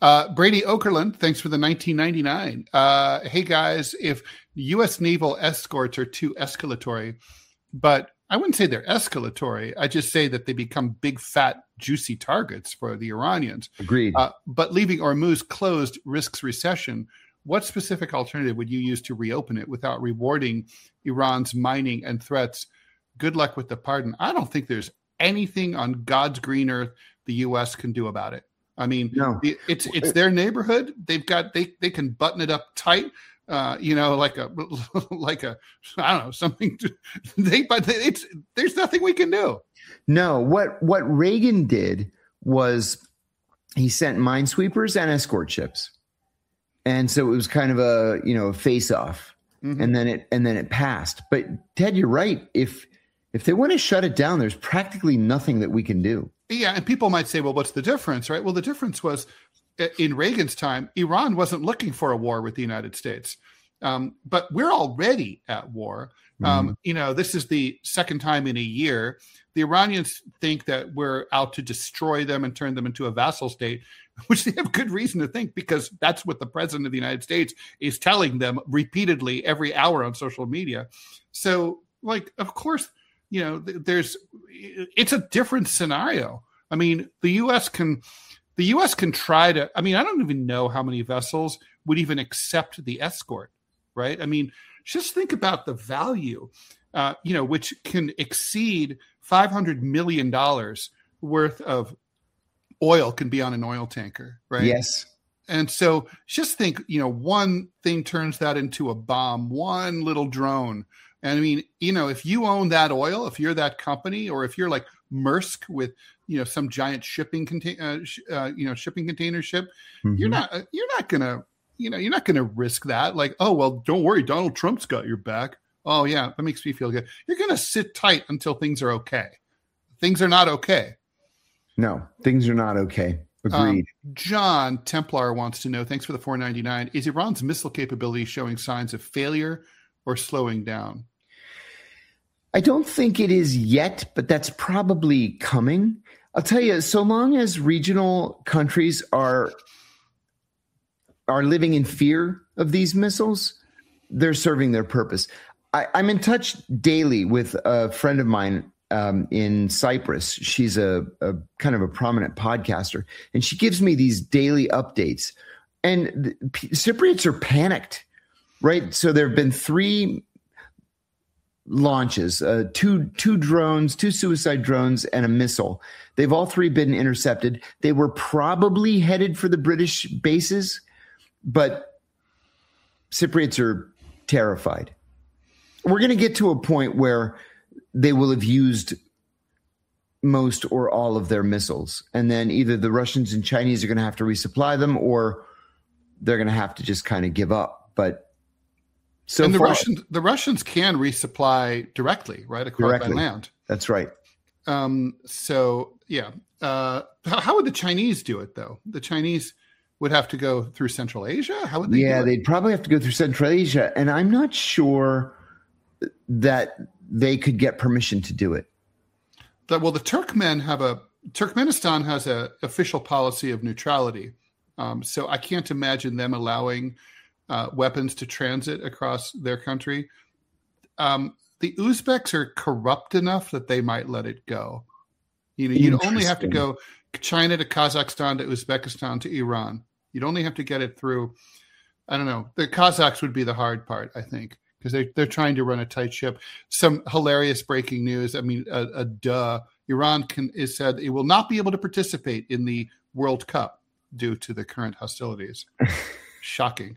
Brady Okerlund, thanks for the 1999. Hey guys, if U.S. naval escorts are too escalatory, but I wouldn't say they're escalatory. I just say that they become big, fat, juicy targets for the Iranians. Agreed. But leaving Hormuz closed risks recession. What specific alternative would you use to reopen it without rewarding Iran's mining and threats? Good luck with the pardon. I don't think there's anything on God's green earth the U.S. can do about it. I mean, no. It's their neighborhood. They can button it up tight. Like a I don't know, something. There's nothing we can do. No, what Reagan did was he sent minesweepers and escort ships, and so it was kind of a face off, and then it passed. But Ted, you're right. If they want to shut it down, there's practically nothing that we can do. Yeah, and people might say, well, what's the difference, right? Well, the difference was in Reagan's time, Iran wasn't looking for a war with the United States. But we're already at war. This is the second time in a year. The Iranians think that we're out to destroy them and turn them into a vassal state, which they have good reason to think, because that's what the president of the United States is telling them repeatedly every hour on social media. So, of course, it's a different scenario. I mean, the U.S. can try to, I don't even know how many vessels would even accept the escort, right? I mean, just think about the value, which can exceed $500 million worth of oil can be on an oil tanker, right? Yes. And so just think, one thing turns that into a bomb, one little drone. And if you own that oil, if you're that company, or if you're like Maersk with, some giant shipping container ship, you're not gonna risk that. Like, oh, well, don't worry, Donald Trump's got your back. Oh yeah, that makes me feel good. You're gonna sit tight until things are okay. Things are not okay. No, things are not okay. Agreed. John Templar wants to know, thanks for the $4.99. Is Iran's missile capability showing signs of failure or slowing down? I don't think it is yet, but that's probably coming. I'll tell you, so long as regional countries are living in fear of these missiles, they're serving their purpose. I'm in touch daily with a friend of mine in Cyprus. She's a kind of a prominent podcaster, and she gives me these daily updates. And Cypriots are panicked, right? So there have been 3 launches, two drones, 2 suicide drones, and a missile. They've all 3 been intercepted. They were probably headed for the British bases, but Cypriots are terrified. We're going to get to a point where they will have used most or all of their missiles, and then either the Russians and Chinese are going to have to resupply them, or they're going to have to just kind of give up. But the Russians can resupply directly, right, across by land. That's right. So yeah, how would the Chinese do it though? The Chinese would have to go through Central Asia. How would they? Yeah, they'd probably have to go through Central Asia, and I'm not sure that they could get permission to do it. Well, the Turkmenistan has an official policy of neutrality, so I can't imagine them allowing weapons to transit across their country. The Uzbeks are corrupt enough that they might let it go. You'd only have to go China to Kazakhstan to Uzbekistan to Iran. You'd only have to get it through. I don't know. The Kazakhs would be the hard part, I think, because they're trying to run a tight ship. Some hilarious breaking news. Iran is said it will not be able to participate in the World Cup due to the current hostilities. Shocking.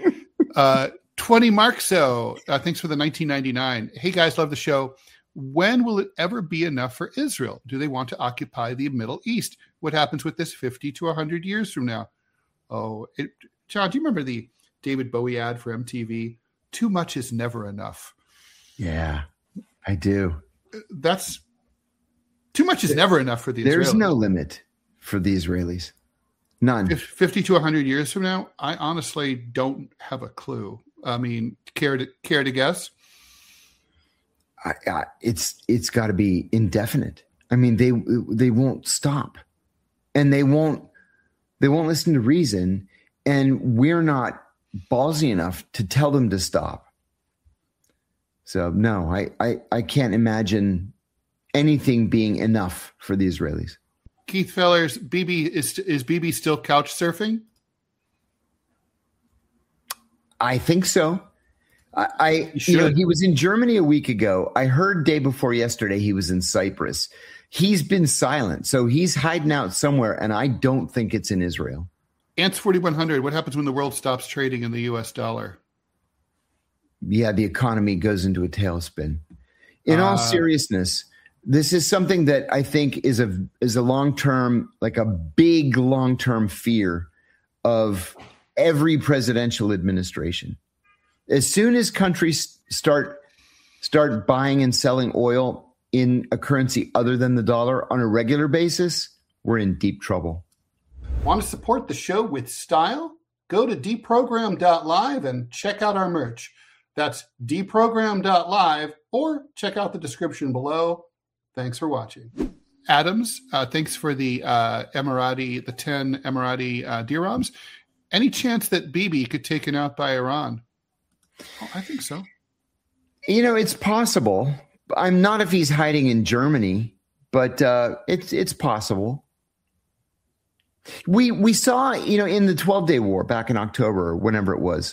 20 Markso, thanks for the 1999. Hey guys, love the show. When will it ever be enough for Israel? Do they want to occupy the Middle East? What happens with this 50 to 100 years from now? John, do you remember the David Bowie ad for MTV? Too much is never enough. Yeah, I do. That's too much is never enough for the Israelis. There's no limit for the Israelis. None. 50 to 100 years from now, I honestly don't have a clue. I mean, care to guess? It's got to be indefinite. I mean, they won't stop, and they won't They won't listen to reason, and we're not ballsy enough to tell them to stop. So no, I can't imagine anything being enough for the Israelis. Keith Fellers, is Bibi still couch surfing? I think so. He was in Germany a week ago. I heard day before yesterday he was in Cyprus. He's been silent, so he's hiding out somewhere, and I don't think it's in Israel. Ants 4100, what happens when the world stops trading in the U.S. dollar? Yeah, the economy goes into a tailspin. In all seriousness, this is something that I think is a long-term, like a big long-term fear of every presidential administration. As soon as countries start buying and selling oil in a currency other than the dollar on a regular basis, we're in deep trouble. Want to support the show with style? Go to deprogram.live and check out our merch. That's deprogram.live, or check out the description below. Thanks for watching. Adams, thanks for the 10 Emirati dirhams. Any chance that Bibi could be taken out by Iran? Oh, I think so. It's possible. I'm not if he's hiding in Germany, but it's possible. We saw, in the 12-day war back in October, or whenever it was,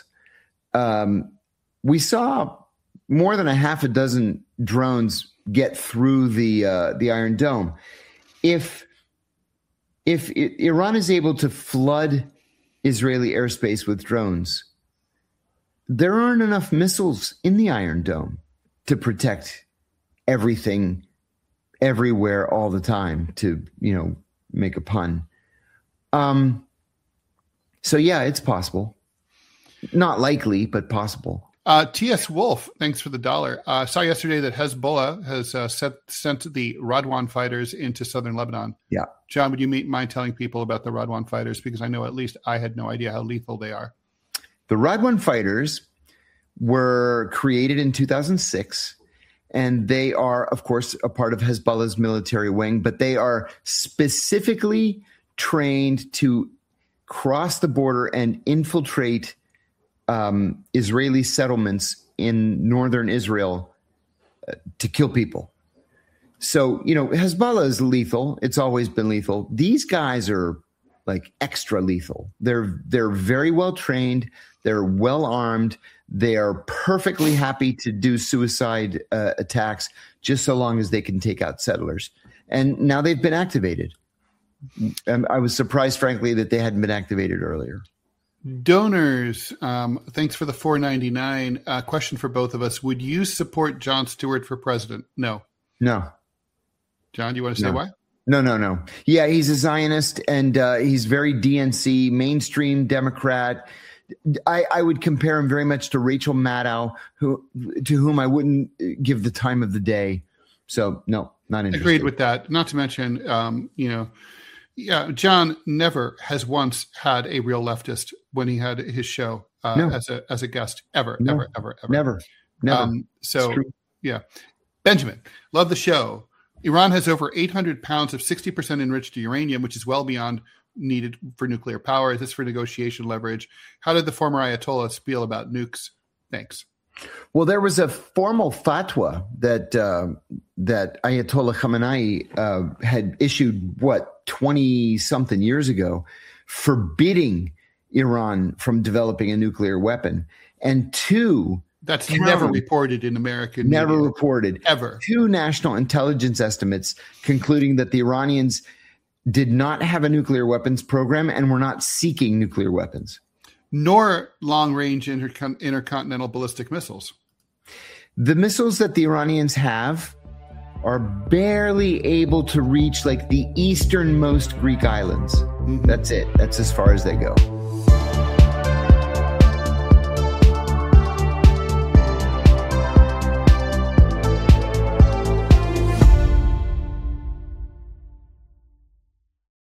we saw more than a half a dozen drones get through the Iron Dome. If Iran is able to flood Israeli airspace with drones, there aren't enough missiles in the Iron Dome to protect everything, everywhere, all the time, to, make a pun. So yeah, it's possible. Not likely, but possible. T.S. Wolf, thanks for the $1. Saw yesterday that Hezbollah has sent the Radwan fighters into southern Lebanon. Yeah. John, would you mind telling people about the Radwan fighters? Because I know at least I had no idea how lethal they are. The Radwan fighters were created in 2006, and they are, of course, a part of Hezbollah's military wing, but they are specifically trained to cross the border and infiltrate Israeli settlements in northern Israel to kill people. So, Hezbollah is lethal. It's always been lethal. These guys are like extra lethal. They're very well trained. They're well armed. They are perfectly happy to do suicide attacks just so long as they can take out settlers. And now they've been activated. I was surprised, frankly, that they hadn't been activated earlier. Donors, thanks for the $4.99. Question for both of us. Would you support Jon Stewart for president? No. John, do you want to say why? No. Yeah, he's a Zionist, and he's very DNC, mainstream Democrat. I would compare him very much to Rachel Maddow, to whom I wouldn't give the time of the day. So, no, not interested. Agreed with that. Not to mention, John never has once had a real leftist when he had his show as a guest, ever. Never. Yeah. Benjamin, love the show. Iran has over 800 pounds of 60% enriched uranium, which is well beyond needed for nuclear power. Is this for negotiation leverage? How did the former Ayatollahs feel about nukes? Thanks. Well, there was a formal fatwa that Ayatollah Khamenei had issued, 20-something years ago, forbidding Iran from developing a nuclear weapon. And that's never reported in American media. Never reported. Ever. 2 national intelligence estimates concluding that the Iranians did not have a nuclear weapons program and were not seeking nuclear weapons. Nor long-range intercontinental ballistic missiles. The missiles that the Iranians have are barely able to reach like the easternmost Greek islands. Mm-hmm. That's it. That's as far as they go.